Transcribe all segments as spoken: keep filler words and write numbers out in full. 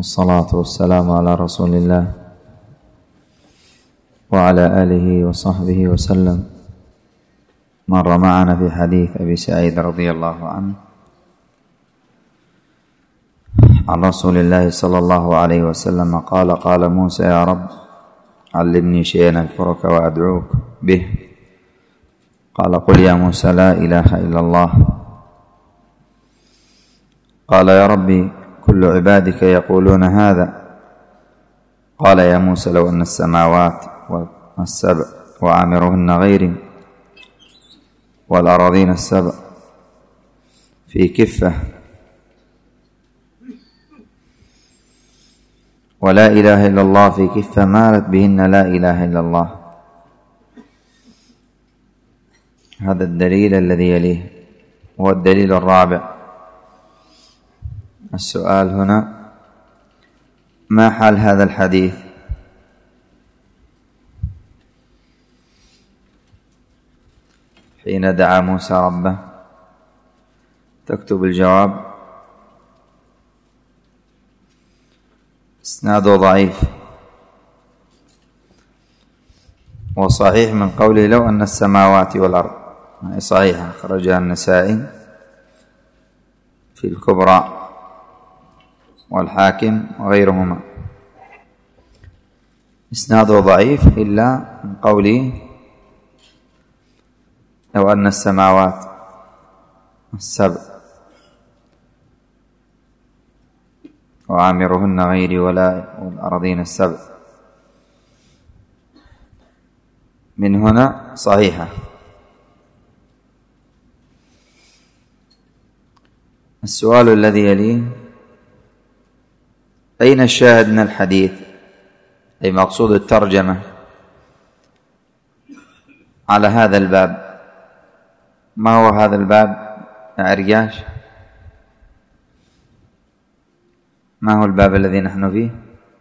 والصلاة والسلام على رسول الله وعلى آله وصحبه وسلم. مر معنا في حديث أبي سعيد رضي الله عنه عن رسول الله صلى الله عليه وسلم قال: قال موسى: يا رب علمني شيئا أذكرك وأدعوك به. قال: قل يا موسى: لا إله إلا الله. قال: يا ربي كل عبادك يقولون هذا. قال: يا موسى لو أن السماوات والسبع وعامرهن غيري والأراضين السبع في كفة ولا إله إلا الله في كفة مالت بهن لا إله إلا الله. هذا الدليل الذي يليه هو الدليل الرابع. السؤال هنا: ما حال هذا الحديث؟ حين دعا موسى ربه تكتب الجواب: اسناده ضعيف، وصحيح من قوله لو أن السماوات والأرض، صحيحة أخرجها النسائي في الكبرى والحاكم وغيرهما. اسناده ضعيف إلا من قوله لو أن السماوات السبع وعامرهن غيري ولا والأرضين السبع، من هنا صحيحة. السؤال الذي يليه: أين الشاهد من الحديث؟ أي مقصود الترجمة على هذا الباب. ما هو هذا الباب يا عرياش؟ ما هو الباب الذي نحن فيه؟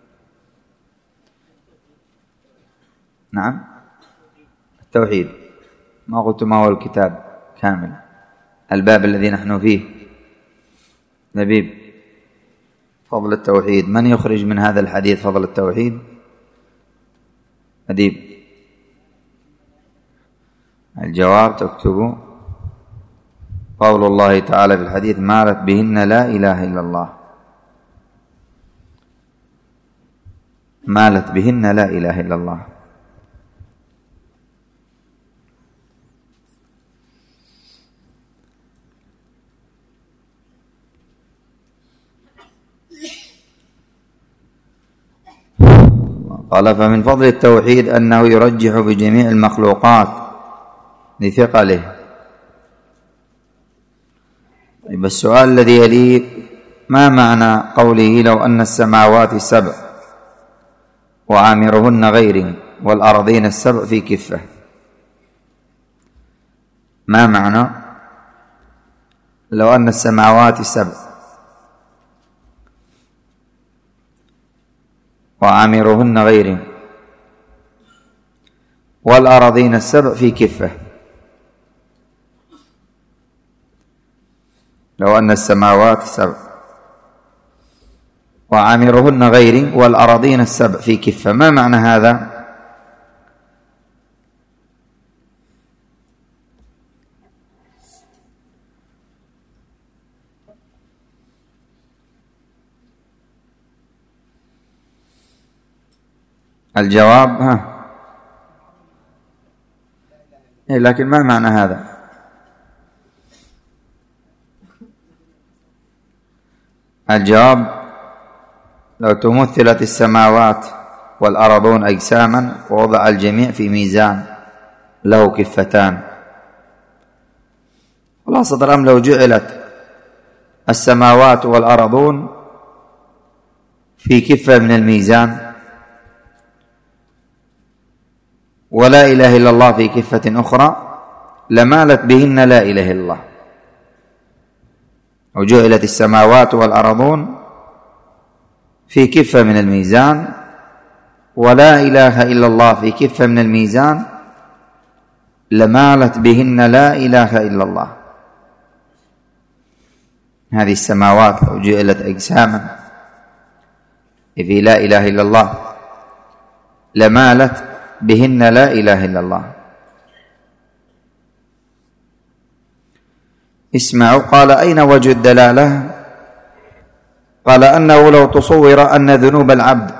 نعم، التوحيد. ما قلت ما هو الكتاب كامل؟ الباب الذي نحن فيه لبيب فضل التوحيد. من يخرج من هذا الحديث فضل التوحيد؟ أديب. الجواب تكتب قول الله تعالى في الحديث: مالت بهن لا إله إلا الله. مالت بهن لا إله إلا الله. قال: فمن فضل التوحيد أنه يرجح بجميع المخلوقات لثقله. طيب، السؤال الذي يليه: ما معنى قوله لو أن السماوات السبع وعامرهن غيري والأرضين السبع في كفة؟ ما معنى لو أن السماوات السبع وعامرهن غيري والأراضين السبع في كفة؟ لو أن السماوات السبع وعامرهن غيري والأراضين السبع في كفة، ما معنى هذا؟ الجواب ها إيه، لكن ما معنى هذا؟ الجواب: لو تمثلت السماوات والأرضون أجساما ووضع الجميع في ميزان له كفتان. خلاصة الأمر: لو جعلت السماوات والأرضون في كفة من الميزان ولا إله إلا الله في كفة أخرى لمالت بهن لا إله إلا الله. وجعلت السماوات والأرضون في كفة من الميزان ولا إله إلا الله في كفة من الميزان لمالت بهن لا إله إلا الله. هذه السماوات لو جعلت أجساما في لا إله إلا الله لمالت بهن لا إله إلا الله. اسمعوا. قال أين وجه الدلالة؟ قال أنه لو تصور أن ذنوب العبد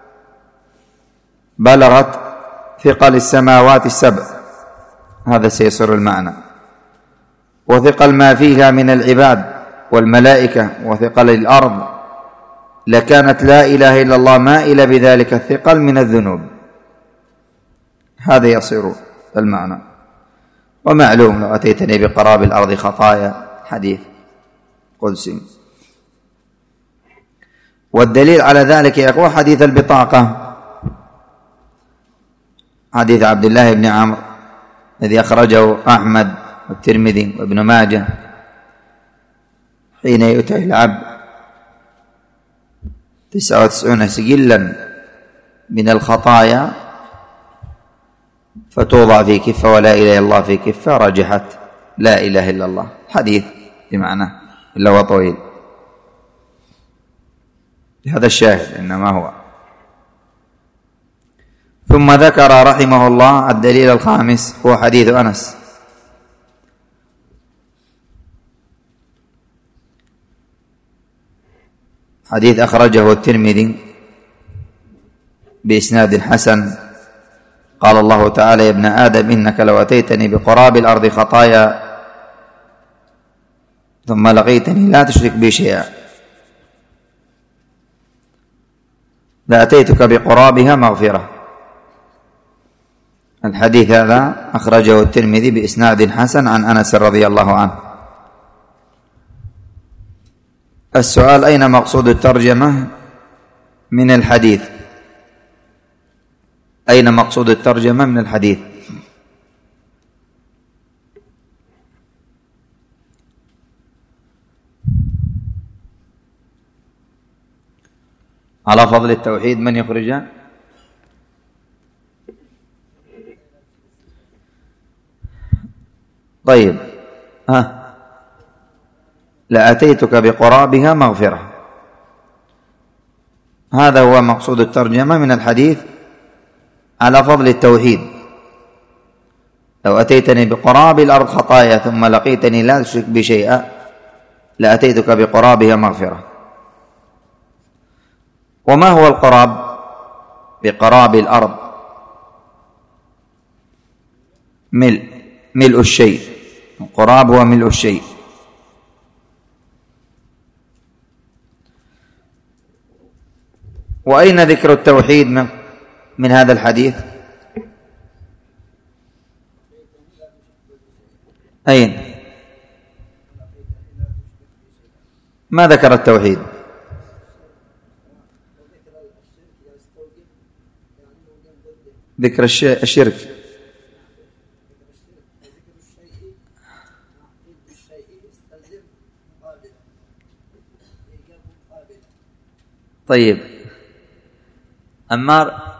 بلغت ثقل السماوات السبع، هذا سيصير المعنى، وثقل ما فيها من العباد والملائكة وثقل الأرض، لكانت لا إله إلا الله مائلة بذلك الثقل من الذنوب. هذا يصير المعنى. ومعلوم لو أتيتني بقراب الأرض خطايا، حديث قدسي. والدليل على ذلك يا أخوة حديث البطاقة، حديث عبد الله بن عمرو الذي أخرجه أحمد والترمذي وابن ماجه، حين يؤتى العبد تسعة وتسعون سجلا من الخطايا فتوضع في كفة ولا إله إلا الله في كفة، رجحت لا إله إلا الله. حديث بمعنى إلا هو طويل. هذا الشاهد إنما هو. ثم ذكر رحمه الله الدليل الخامس هو حديث أنس. حديث أخرجه الترمذي بإسناد حسن. قال الله تعالى: يا ابن آدم إنك لو أتيتني بقراب الأرض خطايا ثم لقيتني لا تشرك بي شيئا لأتيتك بقرابها مغفرة. الحديث هذا أخرجه الترمذي بإسناد حسن عن أنس رضي الله عنه. السؤال: أين مقصود الترجمة من الحديث؟ أين مقصود الترجمة من الحديث؟ على فضل التوحيد من يخرجه؟ طيب، ها لأتيتك بقرابها مغفرة، هذا هو مقصود الترجمة من الحديث على فضل التوحيد. لو أتيتني بقراب الأرض خطايا ثم لقيتني لا تشرك بي شيئا لأتيتك بقرابها مغفرة. وما هو القراب؟ بقراب الأرض ملء ملء الشيء، القراب هو ملء الشيء. وأين ذكر التوحيد من, من هذا الحديث؟ أين؟ ما ذكر التوحيد؟ ذكر الشرك. طيب أمار،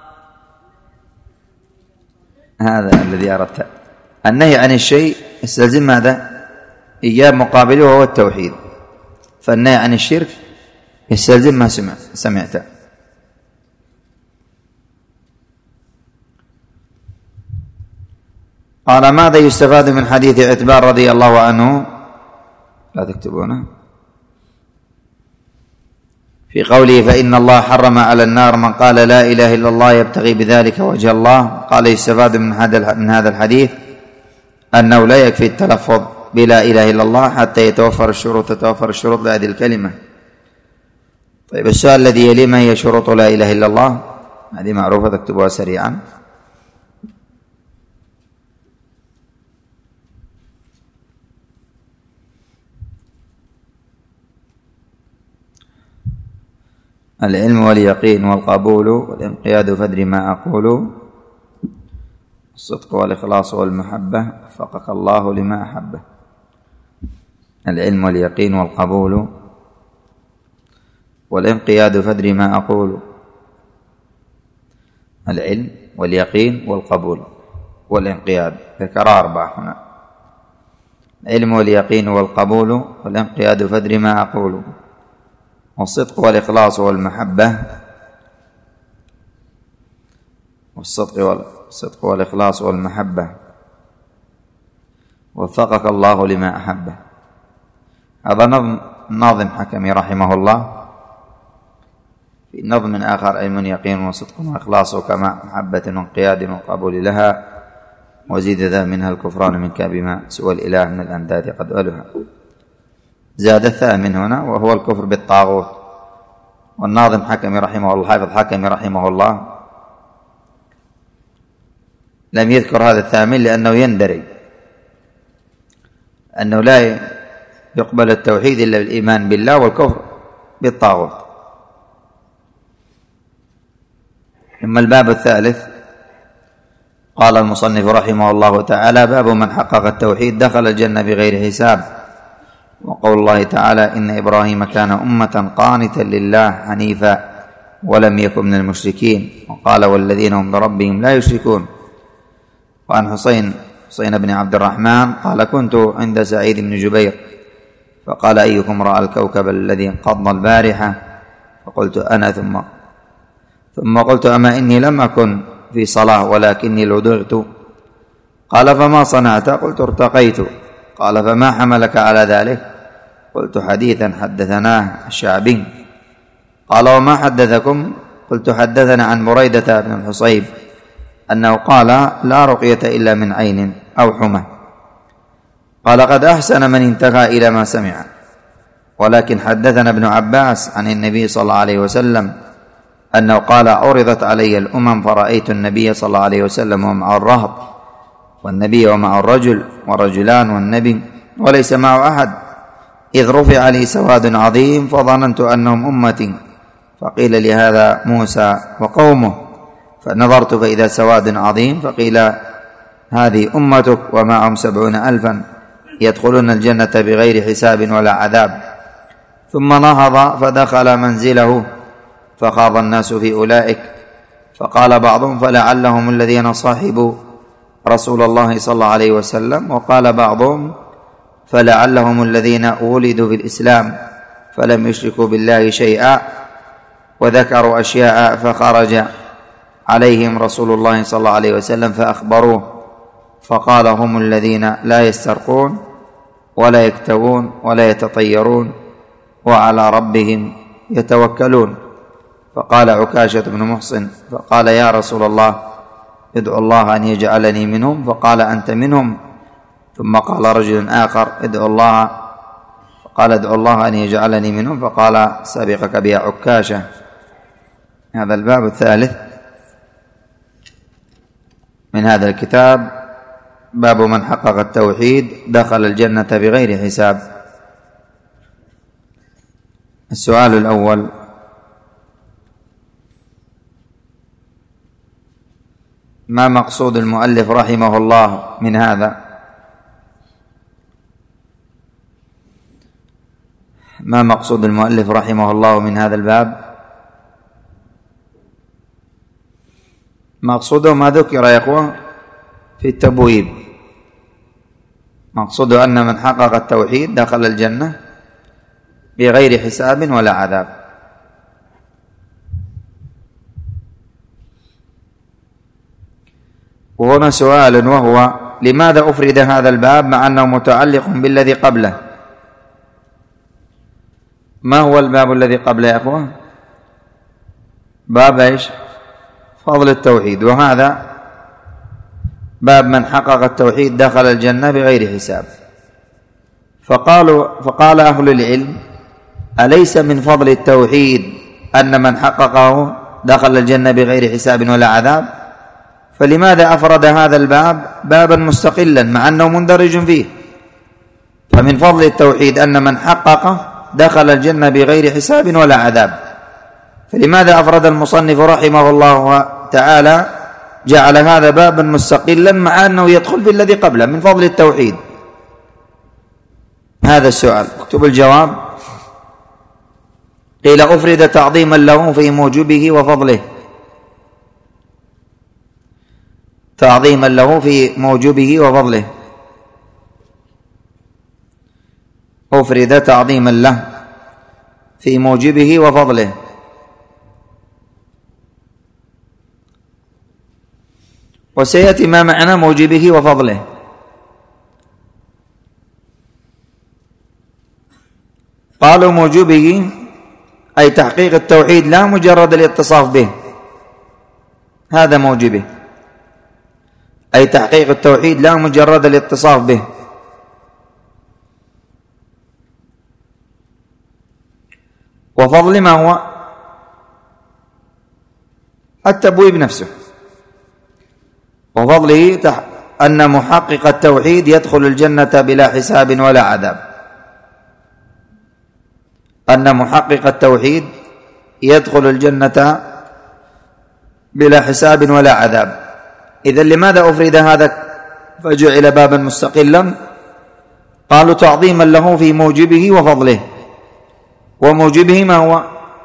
هذا الذي أردت. النهي عن الشيء يستلزم ماذا؟ إيجاب مقابله وهو التوحيد. فالنهي عن الشرك يستلزم ما سمعت سمعت. قال: ماذا يستفاد من حديث عتبان رضي الله عنه؟ لا تكتبونه. في قوله: فإن الله حرم على النار من قال لا إله إلا الله يبتغي بذلك وجه الله. قال: يستفاد من هذا من هذا الحديث أنه لا يكفي التلفظ بلا إله إلا الله حتى يتوفر الشروط تتوفر الشروط لهذه الكلمة. طيب السؤال الذي يلي: ما هي شروط لا إله إلا الله؟ هذه معروفة، تكتبوها سريعا. العلم واليقين والقبول والانقياد فادري ما أقول، الصدق والإخلاص والمحبة وفقك الله لما أحبه. العلم واليقين والقبول والانقياد فادري ما أقول. العلم واليقين والقبول والانقياد، ذكر أربعة هنا: العلم واليقين والقبول والانقياد فادري ما أقول، والصدق والإخلاص والمحبة والصدق والصدق والإخلاص والمحبة، وفقك الله لما أحبه. هذا نظم الناظم حكمي رحمه الله. في نظم آخر: علم يقين وصدق وإخلاص كما محبة وانقياد وقبول لها، وزيد ذا منها الكفران منك بما سوى الإله من الأنداد قد ألها. زاد الثامن هنا وهو الكفر بالطاغوت. والناظم حكمي رحمه الله، حافظ حكمي رحمه الله، لم يذكر هذا الثامن لأنه يندرج أنه لا يقبل التوحيد إلا بالإيمان بالله والكفر بالطاغوت. ثم الباب الثالث قال المصنف رحمه الله تعالى: باب من حقق التوحيد دخل الجنة بغير حساب. وقول الله تعالى: إن إبراهيم كان أمة قانتا لله حنيفا ولم يكن من المشركين. وقال: والذين هم بربهم لا يشركون. وعن حسين حسين بن عبد الرحمن قال: كنت عند سعيد بن جبير فقال: أيكم رأى الكوكب الذي انقض البارحة؟ فقلت: أنا. ثم ثم قلت: أما إني لم أكن في صلاة ولكني لدغت. قال: فما صنعت؟ قلت: ارتقيت. قال: فما حملك على ذلك؟ قلت: حديثا حدثناه الشعبي. قال: وما حدثكم؟ قلت: حدثنا عن بريدة بن الحصيب أنه قال: لا رقية إلا من عين أو حمى. قال: قد أحسن من انتهى إلى ما سمع. ولكن حدثنا ابن عباس عن النبي صلى الله عليه وسلم أنه قال: عرضت علي الأمم فرأيت النبي صلى الله عليه وسلم ومعه الرهط، والنبي ومعه الرجل ورجلان والنبي وليس معه أحد، إذ رفع لي سواد عظيم فظننت أنهم أمتي، فقيل لي: هذا موسى وقومه. فنظرت فإذا سواد عظيم، فقيل: هذه أمتك ومعهم سبعون ألفا يدخلون الجنة بغير حساب ولا عذاب. ثم نهض فدخل منزله فخاض الناس في أولئك، فقال بعضهم: فلعلهم الذين صاحبوا رسول الله صلى الله عليه وسلم. وقال بعضهم: فلعلهم الذين ولدوا في الإسلام فلم يشركوا بالله شيئا. وذكروا أشياء فخرج عليهم رسول الله صلى الله عليه وسلم فأخبروه، فقال: هم الذين لا يسترقون ولا يكتوون ولا يتطيرون وعلى ربهم يتوكلون. فقال عكاشة بن محصن: فقال: يا رسول الله، ادعو الله أن يجعلني منهم. فقال: أنت منهم. ثم قال رجل آخر: ادعو الله. فقال: ادعو الله أن يجعلني منهم. فقال: سبقك بها عكاشة. هذا الباب الثالث من هذا الكتاب، باب من حقق التوحيد دخل الجنة بغير حساب. السؤال الأول: ما مقصود المؤلف رحمه الله من هذا؟ ما مقصود المؤلف رحمه الله من هذا الباب؟ مقصوده ما ذكر يا إخوة في التبويب. مقصوده أن من حقق التوحيد دخل الجنة بغير حساب ولا عذاب. وهنا سؤال، وهو: لماذا أفرد هذا الباب مع أنه متعلق بالذي قبله؟ ما هو الباب الذي قبله يا أخوة؟ باب إيش؟ فضل التوحيد. وهذا باب من حقق التوحيد دخل الجنة بغير حساب. فقالوا فقال أهل العلم: أليس من فضل التوحيد أن من حققه دخل الجنة بغير حساب ولا عذاب؟ فلماذا أفرد هذا الباب بابا مستقلا مع أنه مندرج فيه؟ فمن فضل التوحيد أن من حققه دخل الجنة بغير حساب ولا عذاب، فلماذا أفرد المصنف رحمه الله تعالى جعل هذا بابا مستقلا مع أنه يدخل في الذي قبله من فضل التوحيد؟ هذا السؤال، اكتب الجواب. قيل: أفرد تعظيما له في موجبه وفضله. تعظيما له في موجبه وفضله. أفرد تعظيما له في موجبه وفضله. وسيأتي ما معنى موجبه وفضله. قالوا موجبه أي تحقيق التوحيد لا مجرد الاتصاف به، هذا موجبه، أي تحقيق التوحيد لا مجرد الاتصاف به. وفضل ما هو التبويب نفسه. وفضله أن محقق التوحيد يدخل الجنة بلا حساب ولا عذاب، أن محقق التوحيد يدخل الجنة بلا حساب ولا عذاب. إذن لماذا أفرد هذا فجعل بابا مستقلا؟ قالوا تعظيما له في موجبه وفضله. وموجبه ما هو؟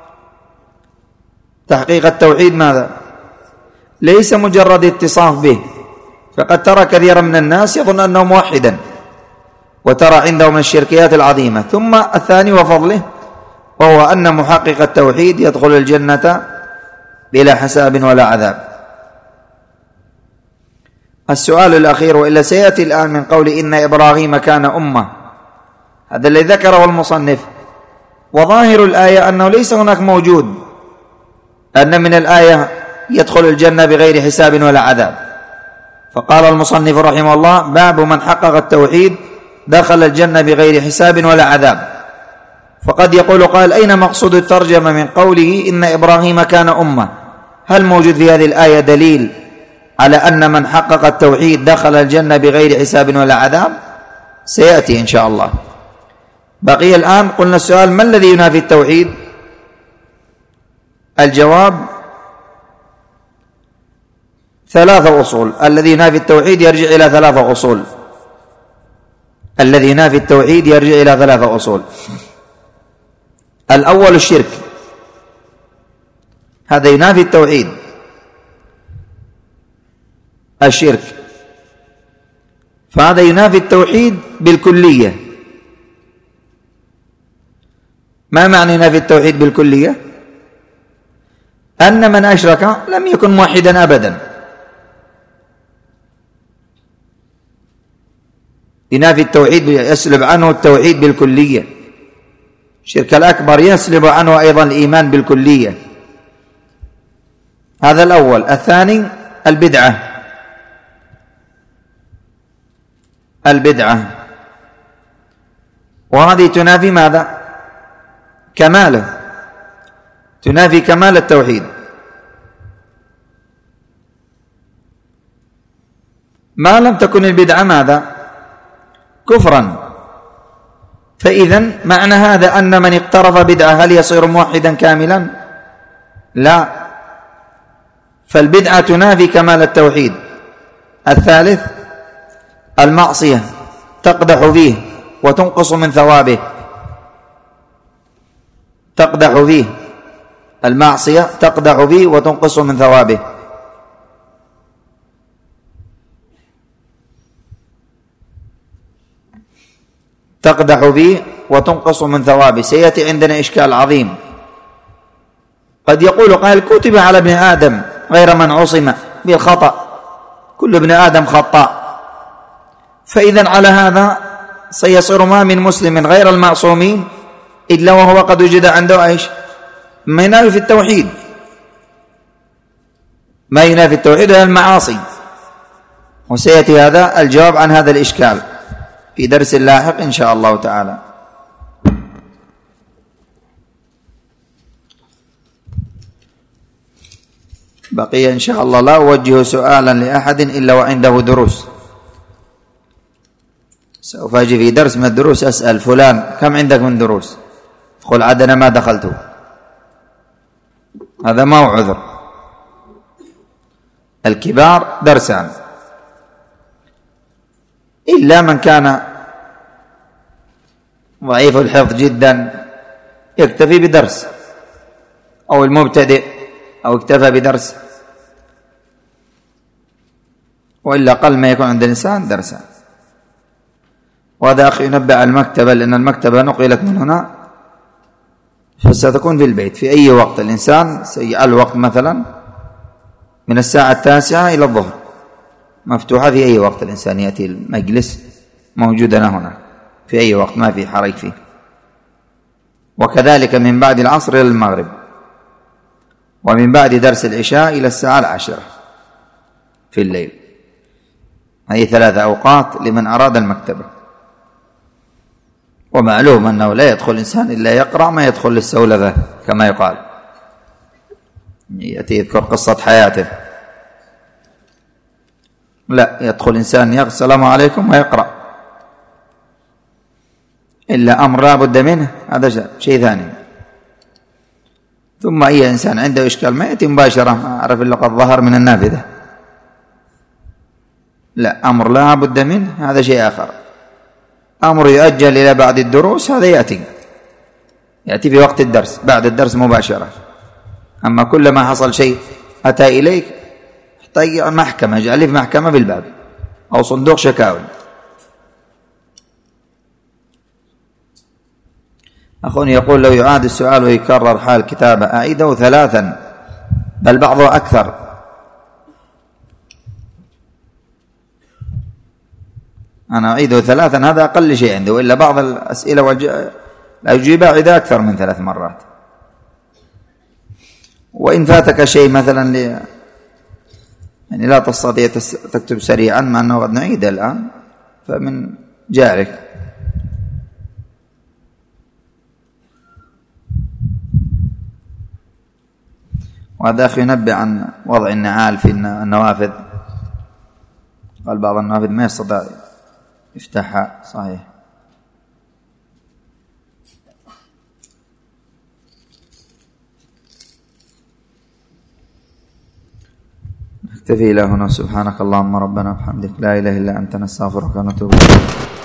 تحقيق التوحيد ماذا؟ ليس مجرد اتصاف به، فقد ترى كثيرا من الناس يظن أنه موحدا وترى عنده من الشركيات العظيمة. ثم الثاني وفضله، وهو أن محقق التوحيد يدخل الجنة بلا حساب ولا عذاب. السؤال الأخير، وإلا سيأتي الآن من قول إن إبراهيم كان أمة، هذا الذي ذكره المصنف، وظاهر الآية أنه ليس هناك موجود أن من الآية يدخل الجنة بغير حساب ولا عذاب. فقال المصنف رحمه الله: باب من حقق التوحيد دخل الجنة بغير حساب ولا عذاب. فقد يقول قال: أين مقصود الترجمة من قوله إن إبراهيم كان أمة؟ هل موجود في هذه الآية دليل على أن من حقق التوحيد دخل الجنة بغير حساب ولا عذاب؟ سيأتي إن شاء الله. بقي الآن قلنا السؤال: ما الذي ينافي التوحيد؟ الجواب: ثلاثة أصول. الذي ينافي التوحيد يرجع إلى ثلاثة أصول. الذي ينافي التوحيد يرجع إلى ثلاثة أصول. الأول الشرك، هذا ينافي التوحيد، الشرك، فهذا ينافي التوحيد بالكلية. ما معنى ينافي التوحيد بالكلية؟ أن من أشرك لم يكن موحدا أبدا. ينافي التوحيد يسلب عنه التوحيد بالكلية. الشرك الأكبر يسلب عنه أيضا الإيمان بالكلية. هذا الأول. الثاني البدعة، البدعة، وهذه تنافي ماذا؟ كماله، تنافي كمال التوحيد. ما لم تكن البدعة ماذا؟ كفرا. فإذن معنى هذا أن من اقترف بدعة هل يصير موحدا كاملا؟ لا، فالبدعة تنافي كمال التوحيد. الثالث المعصية تقدح فيه وتنقص من ثوابه، تقدح فيه، المعصية تقدح فيه وتنقص من ثوابه. تقدح فيه وتنقص من ثوابه. سيأتي عندنا إشكال عظيم. قد يقول قائل: كتب على ابن آدم غير من عصم بالخطأ، كل ابن آدم خطاء، فإذا على هذا سيصير ما من مسلم غير المعصومين إلا وهو قد وجد عنده إيش؟ ما ينافي في التوحيد، ما ينافي التوحيد هي المعاصي. وسيأتي هذا الجواب عن هذا الإشكال في درس لاحق إن شاء الله تعالى. بقي إن شاء الله لا أوجه سؤالا لأحد إلا وعنده دروس. سوف أجي في درس من الدروس أسأل فلان: كم عندك من دروس؟ قل: عدنا ما دخلته. هذا ما هو عذر. الكبار درسان، إلا من كان ضعيف الحفظ جدا يكتفي بدرس، أو المبتدئ أو اكتفى بدرس، وإلا قل ما يكون عند الإنسان درسان. وهذا أخي ينبه على المكتبة، لأن المكتبة نقلت من هنا فستكون في البيت في أي وقت. الإنسان سيجعل الوقت مثلا من الساعة التاسعة إلى الظهر، مفتوحة في أي وقت الإنسان يأتي المجلس، موجودة هنا في أي وقت، ما في حرج فيه. وكذلك من بعد العصر إلى المغرب، ومن بعد درس العشاء إلى الساعة العاشرة في الليل. هذه ثلاثة أوقات لمن أراد المكتبة. ومعلوم أنه لا يدخل الإنسان إلا يقرأ، ما يدخل للسولفة كما يقال، يأتي يذكر قصة حياته، لا، يدخل إنسان يقول السلام عليكم ويقرأ، إلا أمر لا بد منه، هذا شيء ثاني. ثم أي إنسان عنده إشكال ما يأتي مباشرة، ما أعرف إلا قد ظهر من النافذة، لا، أمر لا بد منه، هذا شيء آخر. أمر يؤجل إلى بعد الدروس، هذا يأتي يأتي في وقت الدرس، بعد الدرس مباشرة. أما كلما حصل شيء أتى إليك، يحتاج محكمة، اجعل في محكمة بالباب أو صندوق شكاوي. أخوني يقول لو يعاد السؤال ويكرر حال كتابة أعيده ثلاثا بل بعضه أكثر. أنا أعيده ثلاثا، هذا أقل شيء عندي، وإلا بعض الأسئلة والأجوبة أعيدها أكثر من ثلاث مرات. وإن فاتك شيء مثلا ل... يعني لا تستطيع تكتب سريعا، مع أنه قد نعيد الآن، فمن جارك. وهذا أخي ينبه عن وضع النعال في النوافذ، قال بعض النوافذ ما يستطيع يفتحها، صحيح. نكتفي إلى هنا. سبحانك اللهم ربنا وبحمدك، لا إله إلا أنت، نستغفرك ونتوب إليك.